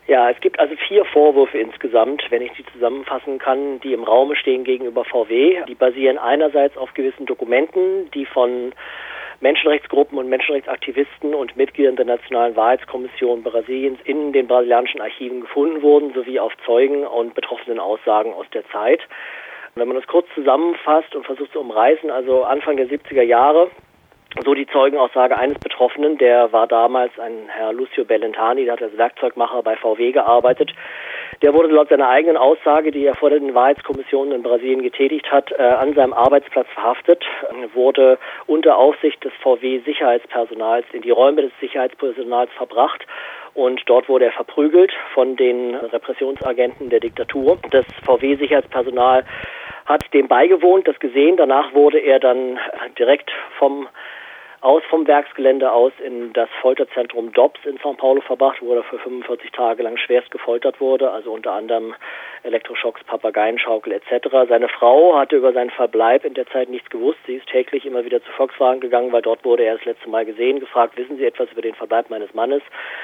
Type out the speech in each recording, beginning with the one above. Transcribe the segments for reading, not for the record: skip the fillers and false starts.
Ja, es gibt also 4 Vorwürfe insgesamt, wenn ich die zusammenfassen kann, die im Raume stehen gegenüber VW. Die basieren einerseits auf gewissen Dokumenten, die von Menschenrechtsgruppen und Menschenrechtsaktivisten und Mitgliedern der Nationalen Wahrheitskommission Brasiliens in den brasilianischen Archiven gefunden wurden, sowie auf Zeugen und betroffenen Aussagen aus der Zeit. Wenn man das kurz zusammenfasst und versucht zu umreißen, also Anfang der 70er Jahre, so die Zeugenaussage eines Betroffenen, der war damals ein Herr Lucio Bellentani, der hat als Werkzeugmacher bei VW gearbeitet. Der wurde laut seiner eigenen Aussage, die er vor den Wahrheitskommissionen in Brasilien getätigt hat, an seinem Arbeitsplatz verhaftet, wurde unter Aufsicht des VW-Sicherheitspersonals in die Räume des Sicherheitspersonals verbracht und dort wurde er verprügelt von den Repressionsagenten der Diktatur. Das VW-Sicherheitspersonal hat dem beigewohnt, das gesehen. Danach wurde er dann direkt vom Werksgelände aus in das Folterzentrum DOPS in São Paulo verbracht, wo er für 45 Tage lang schwerst gefoltert wurde, also unter anderem Elektroschocks, Papageienschaukel etc. Seine Frau hatte über seinen Verbleib in der Zeit nichts gewusst. Sie ist täglich immer wieder zu Volkswagen gegangen, weil dort wurde er das letzte Mal gesehen, gefragt, wissen Sie etwas über den Verbleib meines Mannes?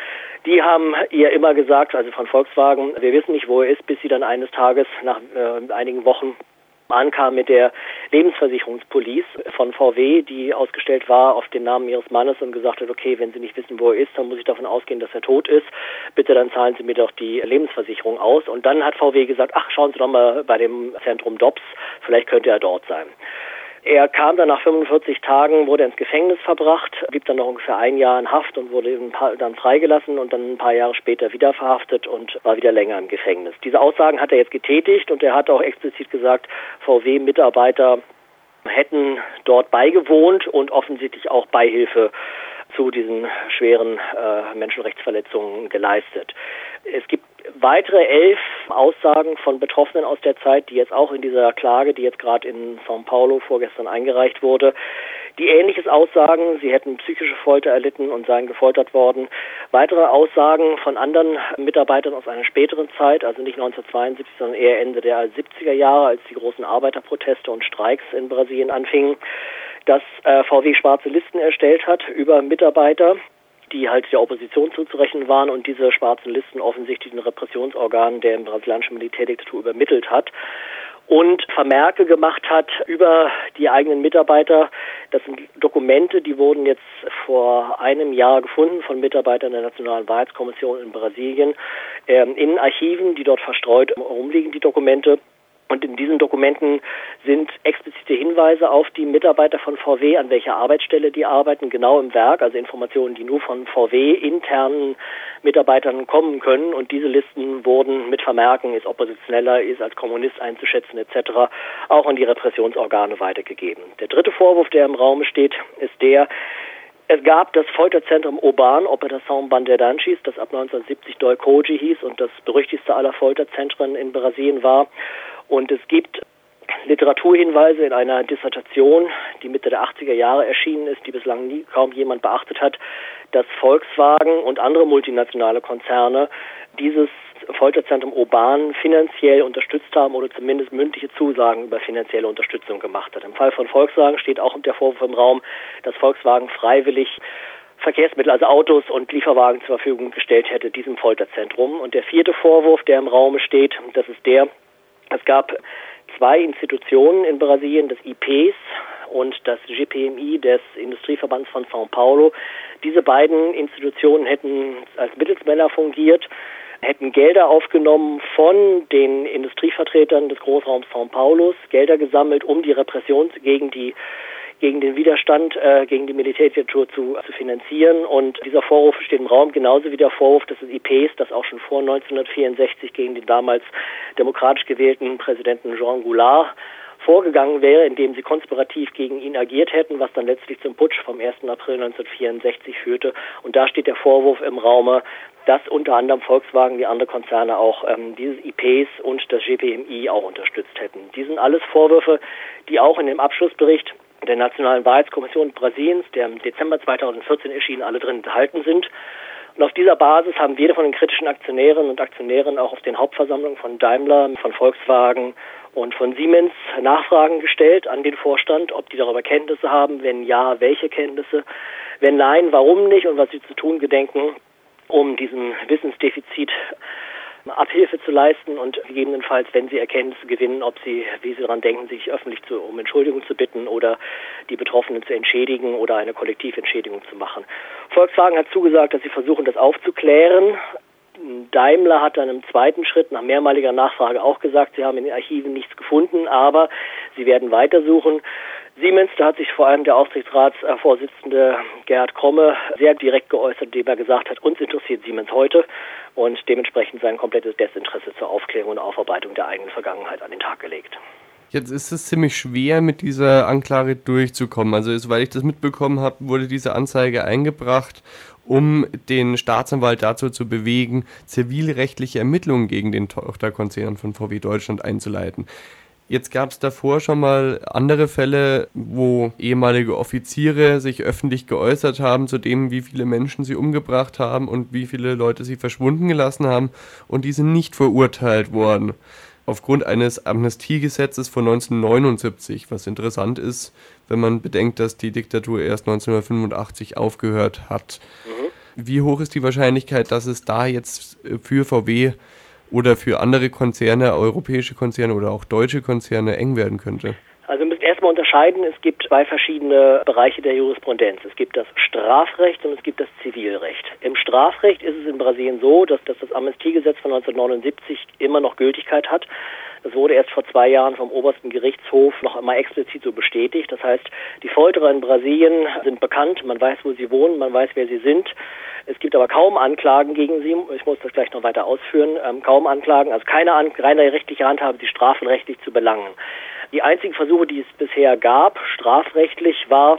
Die haben ihr immer gesagt, also von Volkswagen, wir wissen nicht, wo er ist, bis sie dann eines Tages nach einigen Wochen ankam mit der Lebensversicherungspolice von VW, die ausgestellt war auf den Namen ihres Mannes und gesagt hat, okay, wenn Sie nicht wissen, wo er ist, dann muss ich davon ausgehen, dass er tot ist. Bitte dann zahlen Sie mir doch die Lebensversicherung aus. Und dann hat VW gesagt, ach, schauen Sie doch mal bei dem Zentrum DOPS, vielleicht könnte er dort sein. Er kam dann nach 45 Tagen, wurde ins Gefängnis verbracht, blieb dann noch ungefähr 1 Jahr in Haft und wurde dann freigelassen und dann ein paar Jahre später wieder verhaftet und war wieder länger im Gefängnis. Diese Aussagen hat er jetzt getätigt und er hat auch explizit gesagt, VW-Mitarbeiter hätten dort beigewohnt und offensichtlich auch Beihilfe zu diesen schweren Menschenrechtsverletzungen geleistet. Es gibt weitere 11 Aussagen von Betroffenen aus der Zeit, die jetzt auch in dieser Klage, die jetzt gerade in São Paulo vorgestern eingereicht wurde, die Ähnliches aussagen. Sie hätten psychische Folter erlitten und seien gefoltert worden. Weitere Aussagen von anderen Mitarbeitern aus einer späteren Zeit, also nicht 1972, sondern eher Ende der 70er Jahre, als die großen Arbeiterproteste und Streiks in Brasilien anfingen, dass VW schwarze Listen erstellt hat über Mitarbeiter, die halt der Opposition zuzurechnen waren und diese schwarzen Listen offensichtlich den Repressionsorganen der brasilianischen Militärdiktatur übermittelt hat und Vermerke gemacht hat über die eigenen Mitarbeiter. Das sind Dokumente, die wurden jetzt vor einem Jahr gefunden von Mitarbeitern der Nationalen Wahrheitskommission in Brasilien in Archiven, die dort verstreut rumliegen, die Dokumente. Und in diesen Dokumenten sind explizite Hinweise auf die Mitarbeiter von VW, an welcher Arbeitsstelle die arbeiten, genau im Werk, also Informationen, die nur von VW-internen Mitarbeitern kommen können. Und diese Listen wurden mit Vermerken, ist Oppositioneller, ist als Kommunist einzuschätzen etc., auch an die Repressionsorgane weitergegeben. Der dritte Vorwurf, der im Raum steht, ist der, es gab das Folterzentrum Oban, Operação Bandeirantes, das ab 1970 Doi Koji hieß und das berüchtigste aller Folterzentren in Brasilien war. Und es gibt Literaturhinweise in einer Dissertation, die Mitte der 80er Jahre erschienen ist, die bislang kaum jemand beachtet hat, dass Volkswagen und andere multinationale Konzerne dieses Folterzentrum Oban finanziell unterstützt haben oder zumindest mündliche Zusagen über finanzielle Unterstützung gemacht hat. Im Fall von Volkswagen steht auch der Vorwurf im Raum, dass Volkswagen freiwillig Verkehrsmittel, also Autos und Lieferwagen zur Verfügung gestellt hätte, diesem Folterzentrum. Und der vierte Vorwurf, der im Raum steht, das ist es gab 2 Institutionen in Brasilien, das IPES und das GPMI des Industrieverbands von São Paulo. Diese beiden Institutionen hätten als Mittelsmänner fungiert, hätten Gelder aufgenommen von den Industrievertretern des Großraums São Paulos, Gelder gesammelt, um die Repression gegen den Widerstand gegen die Militärdiktatur zu finanzieren. Und dieser Vorwurf steht im Raum, genauso wie der Vorwurf des IPs, das auch schon vor 1964 gegen den damals demokratisch gewählten Präsidenten Jean Goulart vorgegangen wäre, indem sie konspirativ gegen ihn agiert hätten, was dann letztlich zum Putsch vom 1. April 1964 führte. Und da steht der Vorwurf im Raume, dass unter anderem Volkswagen, wie andere Konzerne auch dieses IPs und das GPMI auch unterstützt hätten. Die sind alles Vorwürfe, die auch in dem Abschlussbericht der Nationalen Wahrheitskommission Brasiliens, der im Dezember 2014 erschien, alle drin enthalten sind. Und auf dieser Basis haben wir von den kritischen Aktionärinnen und Aktionären auch auf den Hauptversammlungen von Daimler, von Volkswagen und von Siemens Nachfragen gestellt an den Vorstand, ob die darüber Kenntnisse haben, wenn ja, welche Kenntnisse, wenn nein, warum nicht und was sie zu tun gedenken, um diesem Wissensdefizit Abhilfe zu leisten und gegebenenfalls, wenn sie Erkenntnisse gewinnen, ob sie, wie sie daran denken, sich öffentlich um Entschuldigung zu bitten oder die Betroffenen zu entschädigen oder eine Kollektiventschädigung zu machen. Volkswagen hat zugesagt, dass sie versuchen, das aufzuklären. Daimler hat dann im zweiten Schritt nach mehrmaliger Nachfrage auch gesagt, sie haben in den Archiven nichts gefunden, aber sie werden weitersuchen. Siemens, da hat sich vor allem der Aufsichtsratsvorsitzende Gerhard Kromme sehr direkt geäußert, indem er gesagt hat, uns interessiert Siemens heute und dementsprechend sein komplettes Desinteresse zur Aufklärung und Aufarbeitung der eigenen Vergangenheit an den Tag gelegt. Jetzt ist es ziemlich schwer, mit dieser Anklage durchzukommen. Also, soweit ich das mitbekommen habe, wurde diese Anzeige eingebracht, um den Staatsanwalt dazu zu bewegen, zivilrechtliche Ermittlungen gegen den Tochterkonzern von VW Deutschland einzuleiten. Jetzt gab es davor schon mal andere Fälle, wo ehemalige Offiziere sich öffentlich geäußert haben zu dem, wie viele Menschen sie umgebracht haben und wie viele Leute sie verschwunden gelassen haben, und die sind nicht verurteilt worden. Aufgrund eines Amnestiegesetzes von 1979, was interessant ist, wenn man bedenkt, dass die Diktatur erst 1985 aufgehört hat. Wie hoch ist die Wahrscheinlichkeit, dass es da jetzt für VW oder für andere Konzerne, europäische Konzerne oder auch deutsche Konzerne eng werden könnte? Also wir müssen erstmal unterscheiden, es gibt zwei verschiedene Bereiche der Jurisprudenz. Es gibt das Strafrecht und es gibt das Zivilrecht. Im Strafrecht ist es in Brasilien so, dass das Amnestiegesetz von 1979 immer noch Gültigkeit hat. Das wurde erst vor 2 Jahren vom obersten Gerichtshof noch einmal explizit so bestätigt. Das heißt, die Folterer in Brasilien sind bekannt, man weiß, wo sie wohnen, man weiß, wer sie sind. Es gibt aber kaum Anklagen gegen sie, ich muss das gleich noch weiter ausführen, kaum Anklagen, also keine reine rechtliche Handhabe, sie strafrechtlich zu belangen. Die einzigen Versuche, die es bisher gab, strafrechtlich, war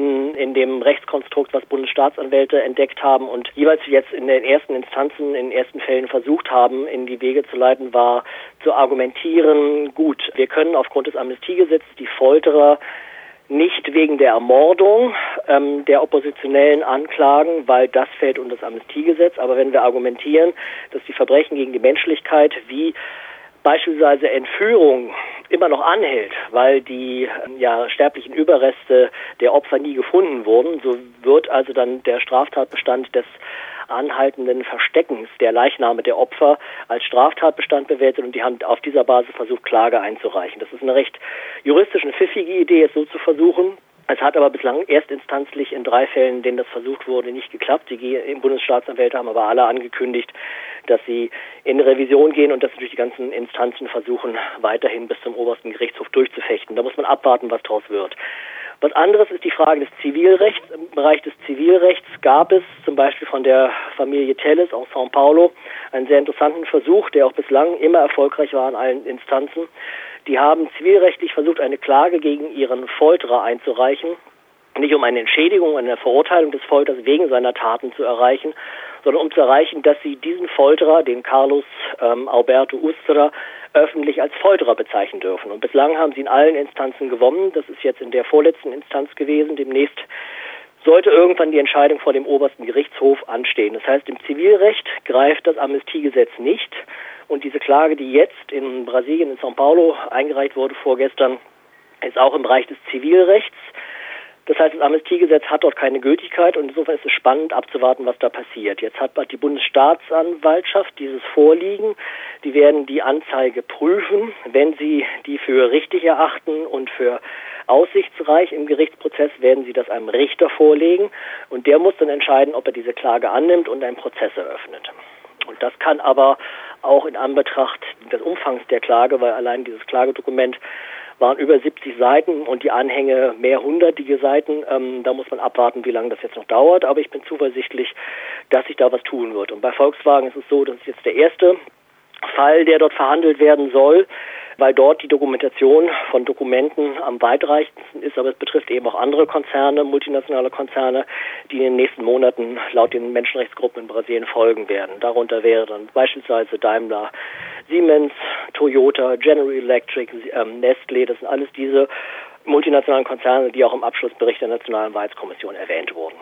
in dem Rechtskonstrukt, was Bundesstaatsanwälte entdeckt haben und jeweils jetzt in den ersten Instanzen, in den ersten Fällen versucht haben, in die Wege zu leiten, war zu argumentieren, gut, wir können aufgrund des Amnestiegesetzes die Folterer nicht wegen der Ermordung der Oppositionellen anklagen, weil das fällt unter das Amnestiegesetz. Aber wenn wir argumentieren, dass die Verbrechen gegen die Menschlichkeit wie beispielsweise Entführung immer noch anhält, weil die sterblichen Überreste der Opfer nie gefunden wurden, so wird also dann der Straftatbestand des anhaltenden Versteckens der Leichname der Opfer als Straftatbestand bewertet und die haben auf dieser Basis versucht, Klage einzureichen. Das ist eine recht juristisch eine pfiffige Idee, es so zu versuchen. Es hat aber bislang erstinstanzlich in 3 Fällen, in denen das versucht wurde, nicht geklappt. Die Bundesstaatsanwälte haben aber alle angekündigt, dass sie in Revision gehen und dass natürlich die ganzen Instanzen versuchen, weiterhin bis zum obersten Gerichtshof durchzufechten. Da muss man abwarten, was daraus wird. Was anderes ist die Frage des Zivilrechts. Im Bereich des Zivilrechts gab es zum Beispiel von der Familie Telles aus São Paulo einen sehr interessanten Versuch, der auch bislang immer erfolgreich war in allen Instanzen. Die haben zivilrechtlich versucht, eine Klage gegen ihren Folterer einzureichen, nicht um eine Entschädigung, eine Verurteilung des Folters wegen seiner Taten zu erreichen, sondern um zu erreichen, dass sie diesen Folterer, den Carlos Alberto Ustra, öffentlich als Folterer bezeichnen dürfen. Und bislang haben sie in allen Instanzen gewonnen. Das ist jetzt in der vorletzten Instanz gewesen. Demnächst sollte irgendwann die Entscheidung vor dem obersten Gerichtshof anstehen. Das heißt, im Zivilrecht greift das Amnestiegesetz nicht. Und diese Klage, die jetzt in Brasilien, in São Paulo eingereicht wurde vorgestern, ist auch im Bereich des Zivilrechts. Das heißt, das Amnestiegesetz hat dort keine Gültigkeit und insofern ist es spannend abzuwarten, was da passiert. Jetzt hat die Bundesstaatsanwaltschaft dieses Vorliegen. Die werden die Anzeige prüfen. Wenn sie die für richtig erachten und für aussichtsreich im Gerichtsprozess, werden sie das einem Richter vorlegen. Und der muss dann entscheiden, ob er diese Klage annimmt und einen Prozess eröffnet. Und das kann aber auch in Anbetracht des Umfangs der Klage, weil allein dieses Klagedokument waren über 70 Seiten und die Anhänge mehrhundertige Seiten. Da muss man abwarten, wie lange das jetzt noch dauert. Aber ich bin zuversichtlich, dass sich da was tun wird. Und bei Volkswagen ist es so, das ist jetzt der erste Fall, der dort verhandelt werden soll, weil dort die Dokumentation von Dokumenten am weitreichendsten ist, aber es betrifft eben auch andere Konzerne, multinationale Konzerne, die in den nächsten Monaten laut den Menschenrechtsgruppen in Brasilien folgen werden. Darunter wäre dann beispielsweise Daimler, Siemens, Toyota, General Electric, Nestlé, das sind alles diese multinationalen Konzerne, die auch im Abschlussbericht der Nationalen Wahrheitskommission erwähnt wurden.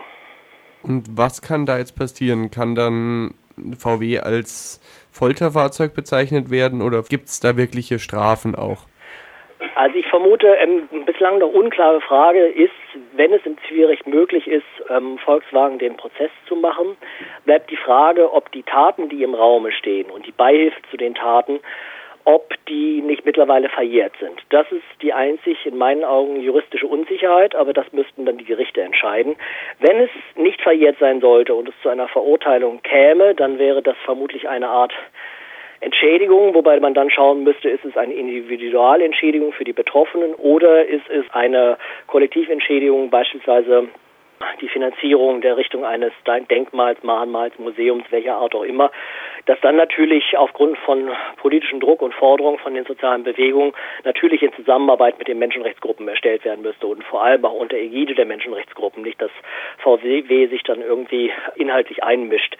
Und was kann da jetzt passieren? Kann dann VW als Folterfahrzeug bezeichnet werden oder gibt es da wirkliche Strafen auch? Also ich vermute, bislang noch unklare Frage ist, wenn es im Zivilrecht möglich ist, Volkswagen den Prozess zu machen, bleibt die Frage, ob die Taten, die im Raume stehen und die Beihilfe zu den Taten, ob die nicht mittlerweile verjährt sind. Das ist die einzig in meinen Augen juristische Unsicherheit, aber das müssten dann die Gerichte entscheiden. Wenn es nicht verjährt sein sollte und es zu einer Verurteilung käme, dann wäre das vermutlich eine Art Entschädigung, wobei man dann schauen müsste, ist es eine Individualentschädigung für die Betroffenen oder ist es eine Kollektiventschädigung, beispielsweise die Finanzierung der Richtung eines Denkmals, Mahnmals, Museums, welcher Art auch immer, das dann natürlich aufgrund von politischem Druck und Forderungen von den sozialen Bewegungen natürlich in Zusammenarbeit mit den Menschenrechtsgruppen erstellt werden müsste und vor allem auch unter Ägide der Menschenrechtsgruppen, nicht dass VW sich dann irgendwie inhaltlich einmischt.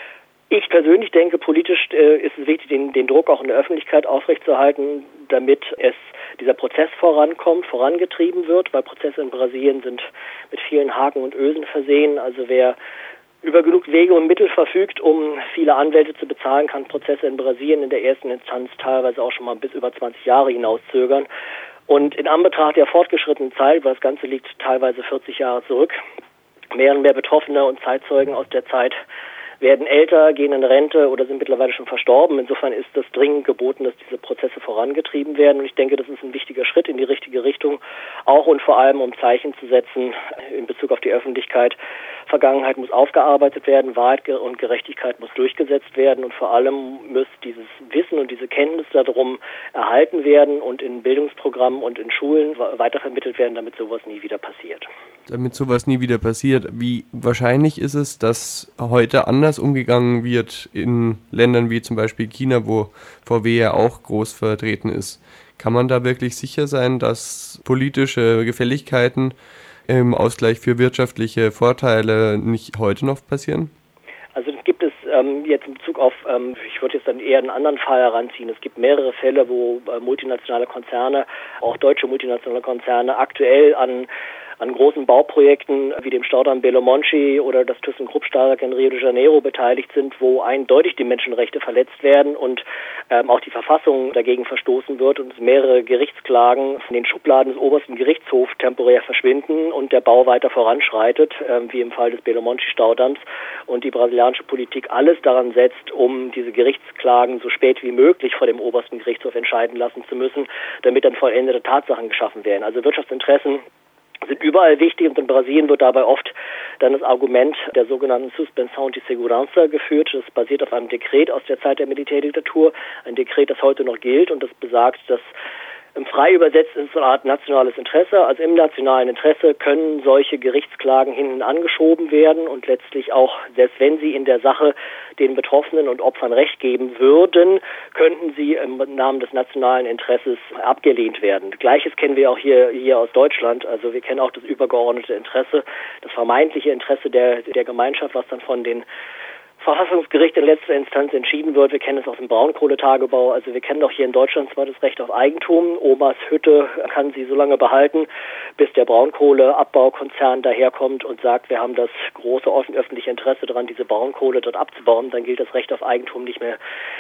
Ich persönlich denke, politisch ist es wichtig, den Druck auch in der Öffentlichkeit aufrechtzuerhalten, damit dieser Prozess vorangetrieben wird, weil Prozesse in Brasilien sind mit vielen Haken und Ösen versehen. Also wer über genug Wege und Mittel verfügt, um viele Anwälte zu bezahlen, kann Prozesse in Brasilien in der ersten Instanz teilweise auch schon mal bis über 20 Jahre hinauszögern. Und in Anbetracht der fortgeschrittenen Zeit, weil das Ganze liegt teilweise 40 Jahre zurück, mehr und mehr Betroffene und Zeitzeugen aus der Zeit werden älter, gehen in Rente oder sind mittlerweile schon verstorben. Insofern ist das dringend geboten, dass diese Prozesse vorangetrieben werden. Und ich denke, das ist ein wichtiger Schritt in die richtige Richtung, auch und vor allem, um Zeichen zu setzen in Bezug auf die Öffentlichkeit. Vergangenheit muss aufgearbeitet werden, Wahrheit und Gerechtigkeit muss durchgesetzt werden und vor allem muss dieses Wissen und diese Kenntnis darum erhalten werden und in Bildungsprogrammen und in Schulen weitervermittelt werden, damit sowas nie wieder passiert. Damit sowas nie wieder passiert, wie wahrscheinlich ist es, dass heute anders umgegangen wird in Ländern wie zum Beispiel China, wo VW ja auch groß vertreten ist? Kann man da wirklich sicher sein, dass politische Gefälligkeiten im Ausgleich für wirtschaftliche Vorteile nicht heute noch passieren? Also das gibt es jetzt in Bezug auf, ich würde jetzt dann eher einen anderen Fall heranziehen. Es gibt mehrere Fälle, wo multinationale Konzerne, auch deutsche multinationale Konzerne, aktuell an großen Bauprojekten wie dem Staudamm Belo Monte oder das ThyssenKrupp-Stahlwerk in Rio de Janeiro beteiligt sind, wo eindeutig die Menschenrechte verletzt werden und auch die Verfassung dagegen verstoßen wird und mehrere Gerichtsklagen von den Schubladen des obersten Gerichtshofs temporär verschwinden und der Bau weiter voranschreitet, wie im Fall des Belo Monte-Staudamms, und die brasilianische Politik alles daran setzt, um diese Gerichtsklagen so spät wie möglich vor dem obersten Gerichtshof entscheiden lassen zu müssen, damit dann vollendete Tatsachen geschaffen werden. Also Wirtschaftsinteressen sind überall wichtig und in Brasilien wird dabei oft dann das Argument der sogenannten Suspensão de Segurança geführt. Das basiert auf einem Dekret aus der Zeit der Militärdiktatur, ein Dekret, das heute noch gilt und das besagt, dass frei übersetzt ist so eine Art nationales Interesse. Also im nationalen Interesse können solche Gerichtsklagen hinten angeschoben werden und letztlich auch, selbst wenn sie in der Sache den Betroffenen und Opfern Recht geben würden, könnten sie im Namen des nationalen Interesses abgelehnt werden. Gleiches kennen wir auch hier aus Deutschland. Also wir kennen auch das übergeordnete Interesse, das vermeintliche Interesse der Gemeinschaft, was dann von den Verfassungsgericht in letzter Instanz entschieden wird. Wir kennen es aus dem Braunkohletagebau. Also wir kennen doch hier in Deutschland zwar das Recht auf Eigentum. Omas Hütte kann sie so lange behalten, bis der Braunkohleabbaukonzern daherkommt und sagt, wir haben das große öffentliche Interesse daran, diese Braunkohle dort abzubauen. Dann gilt das Recht auf Eigentum nicht mehr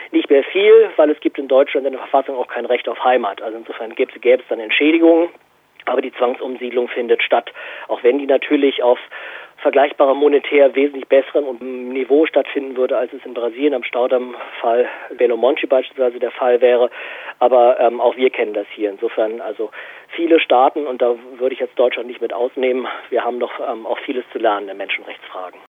viel, weil es gibt in Deutschland in der Verfassung auch kein Recht auf Heimat. Also insofern gäbe es dann Entschädigungen. Aber die Zwangsumsiedlung findet statt, auch wenn die natürlich auf vergleichbarer monetär wesentlich besseren Niveau stattfinden würde, als es in Brasilien am Staudamm-Fall Belo Monte beispielsweise der Fall wäre. Aber auch wir kennen das hier. Insofern also viele Staaten, und da würde ich jetzt Deutschland nicht mit ausnehmen, wir haben noch auch vieles zu lernen in Menschenrechtsfragen.